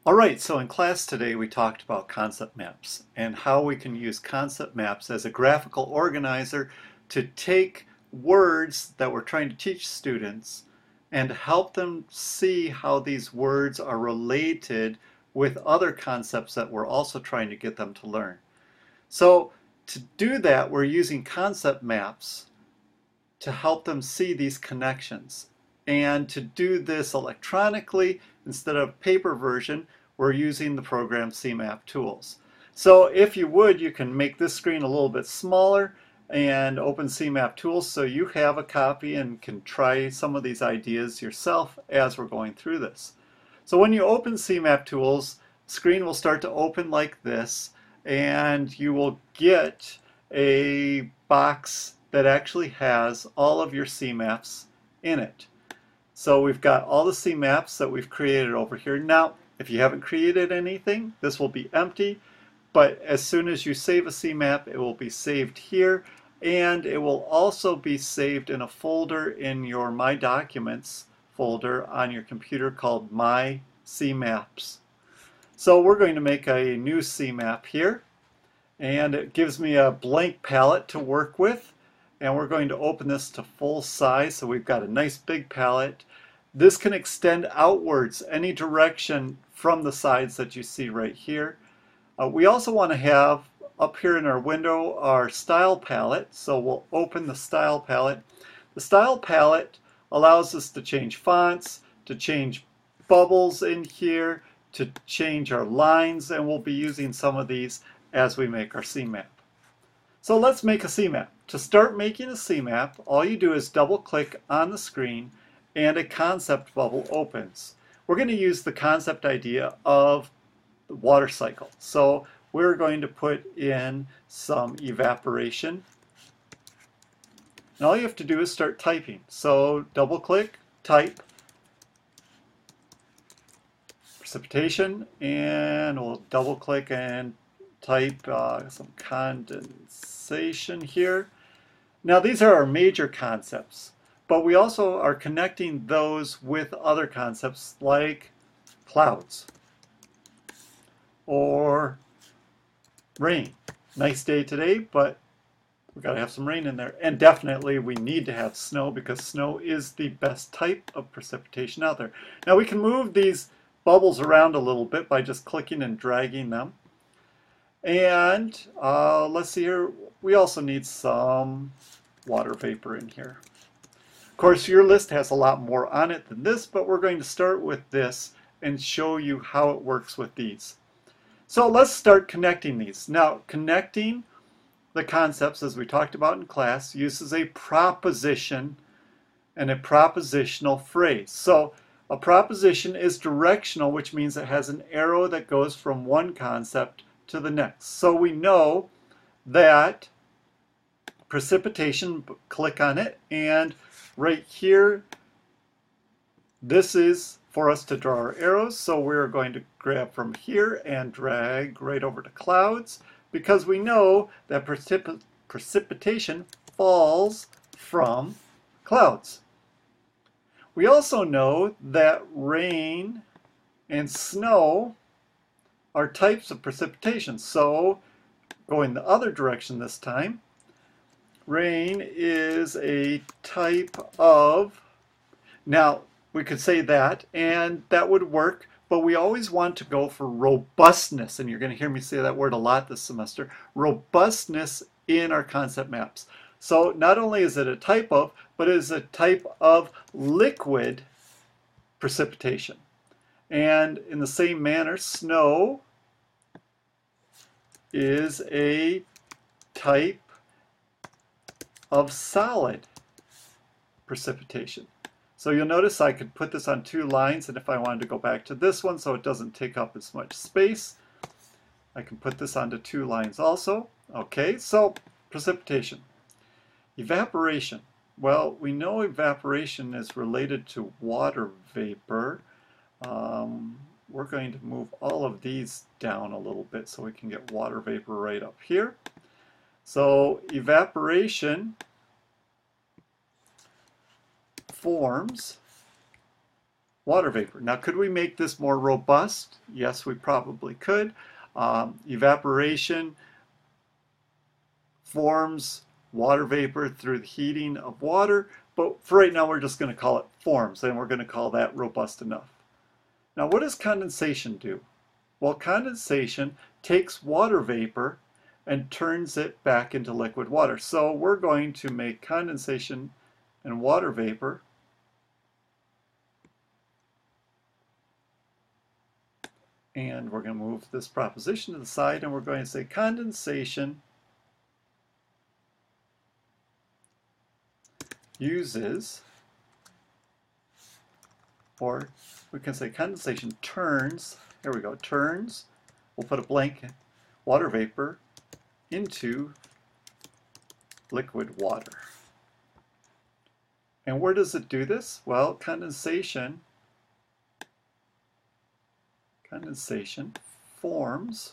Alright, so in class today we talked about concept maps and how we can use concept maps as a graphical organizer to take words that we're trying to teach students and help them see how these words are related with other concepts that we're also trying to get them to learn. So to do that, we're using concept maps to help them see these connections. And to do this electronically instead of paper version, we're using the program CMap Tools. So if you would, you can make this screen a little bit smaller and open CMap Tools so you have a copy and can try some of these ideas yourself as we're going through this. So when you open CMap Tools, the screen will start to open like this, and you will get a box that actually has all of your CMaps in it. So we've got all the CMaps that we've created over here. Now, if you haven't created anything, this will be empty, but as soon as you save a CMap, it will be saved here, and it will also be saved in a folder in your My Documents folder on your computer called My CMaps. So we're going to make a new CMap here, and it gives me a blank palette to work with, and we're going to open this to full size so we've got a nice big palette. This can extend outwards any direction from the sides that you see right here. We also want to have up here in our window our style palette, so we'll open the style palette. The style palette allows us to change fonts, to change bubbles in here, to change our lines, and we'll be using some of these as we make our CMap. So let's make a CMap. To start making a CMap, all you do is double click on the screen and a concept bubble opens. We're going to use the concept idea of the water cycle. So we're going to put in some evaporation. And all you have to do is start typing. So double click, type, precipitation, and we'll double click and type some condensation here. Now these are our major concepts, but we also are connecting those with other concepts like clouds or rain. Nice day today, but we've got to have some rain in there. And definitely we need to have snow because snow is the best type of precipitation out there. Now we can move these bubbles around a little bit by just clicking and dragging them. And let's see here, we also need some water vapor in here. Of course, your list has a lot more on it than this, but we're going to start with this and show you how it works with these. So let's start connecting these. Now, connecting the concepts, as we talked about in class, uses a proposition and a propositional phrase. So a proposition is directional, which means it has an arrow that goes from one concept to the next. So we know that precipitation, click on it, and right here, this is for us to draw our arrows. So we're going to grab from here and drag right over to clouds because we know that precipitation falls from clouds. We also know that rain and snow are types of precipitation. So going the other direction this time, rain is a type of, now we could say that and that would work, but we always want to go for robustness, and you're going to hear me say that word a lot this semester, robustness in our concept maps. So not only is it a type of, but it is a type of liquid precipitation. And in the same manner, snow is a type of solid precipitation. So you'll notice I could put this on two lines, and if I wanted to go back to this one so it doesn't take up as much space, I can put this onto two lines also. Okay, so precipitation. Evaporation. Well, we know evaporation is related to water vapor. We're going to move all of these down a little bit so we can get water vapor right up here. So evaporation forms water vapor. Now, could we make this more robust? Yes, we probably could. Evaporation forms water vapor through the heating of water, but for right now we're just going to call it forms, and we're going to call that robust enough. Now, what does condensation do? Well, condensation takes water vapor and turns it back into liquid water. So we're going to make condensation and water vapor and we're going to move this proposition to the side and we're going to say condensation uses, or we can say condensation turns, here we go, turns, we'll put a blank, water vapor into liquid water. And where does it do this? Well, condensation forms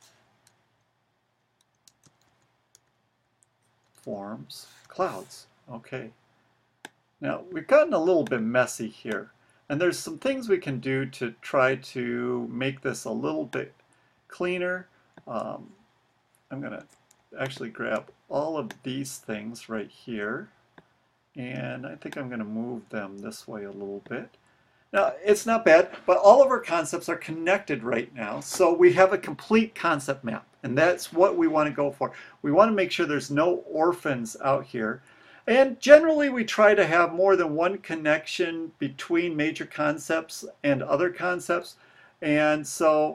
clouds. Okay. Now, we've gotten a little bit messy here, and there's some things we can do to try to make this a little bit cleaner. I'm going to actually grab all of these things right here, and I think I'm going to move them this way a little bit. Now, it's not bad, but all of our concepts are connected right now, so we have a complete concept map, and that's what we want to go for. We want to make sure there's no orphans out here. And generally, we try to have more than one connection between major concepts and other concepts. And so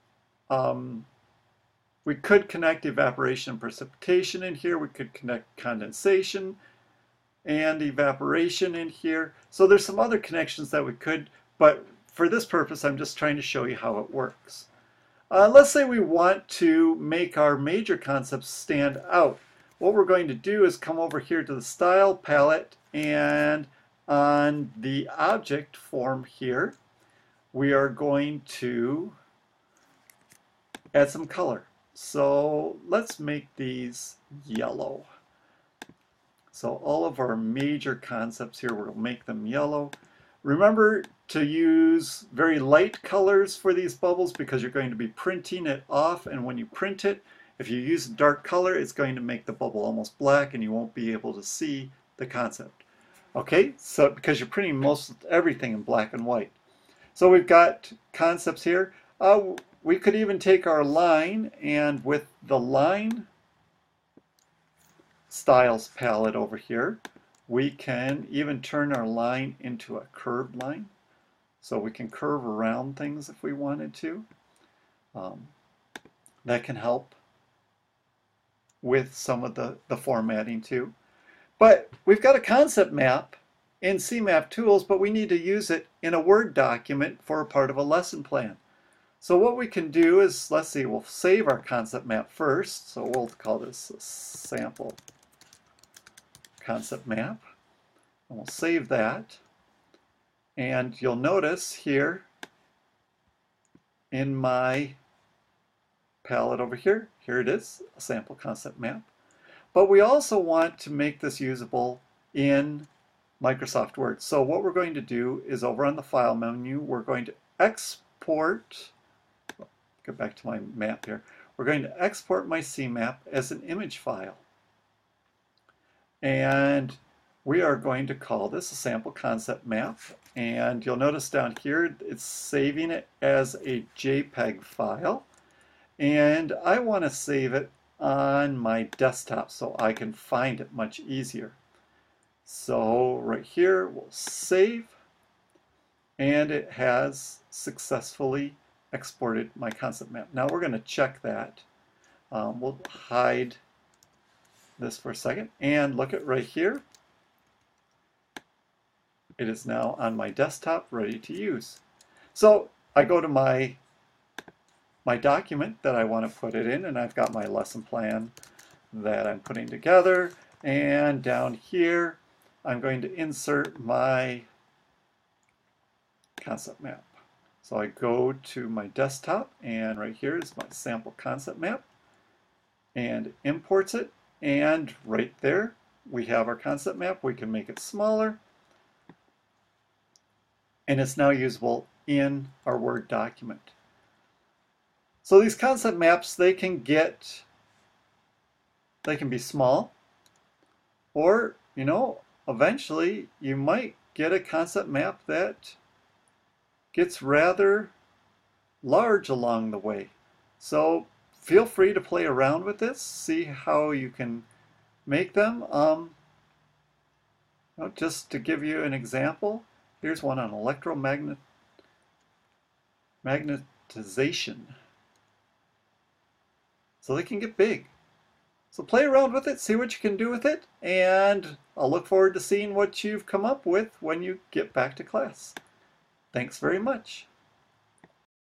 we could connect evaporation and precipitation in here. We could connect condensation and evaporation in here. So there's some other connections that we could, but for this purpose, I'm just trying to show you how it works. Let's say we want to make our major concepts stand out. What we're going to do is come over here to the Style palette, and on the object form here, we are going to add some color. So let's make these yellow. So all of our major concepts here, we'll make them yellow. Remember to use very light colors for these bubbles because you're going to be printing it off, and when you print it, if you use a dark color, it's going to make the bubble almost black and you won't be able to see the concept. Okay, so because you're printing most everything in black and white. So we've got concepts here. We could even take our line, and with the line styles palette over here, we can even turn our line into a curved line. So we can curve around things if we wanted to. That can help with some of the formatting too. But we've got a concept map in CMap Tools, but we need to use it in a Word document for a part of a lesson plan. So what we can do is, let's see, we'll save our concept map first. So we'll call this a sample concept map. And we'll save that. And you'll notice here in my palette over here, here it is, a sample concept map. But we also want to make this usable in Microsoft Word. So what we're going to do is over on the File menu, we're going to export, go back to my map here, we're going to export my CMap as an image file. And we are going to call this a sample concept map. And you'll notice down here, it's saving it as a JPEG file. And I want to save it on my desktop so I can find it much easier. So right here, we'll save, and it has successfully exported my concept map. Now we're going to check that. We'll hide this for a second and look at right here. It is now on my desktop, ready to use. So I go to my document that I want to put it in, and I've got my lesson plan that I'm putting together, and down here I'm going to insert my concept map. So I go to my desktop, and right here is my sample concept map, and imports it, and right there we have our concept map. We can make it smaller, and it's now usable in our Word document. So these concept maps, they can be small, or, eventually you might get a concept map that gets rather large along the way. So feel free to play around with this, see how you can make them. Just to give you an example, here's one on magnetization. So they can get big. So play around with it, see what you can do with it, and I'll look forward to seeing what you've come up with when you get back to class. Thanks very much.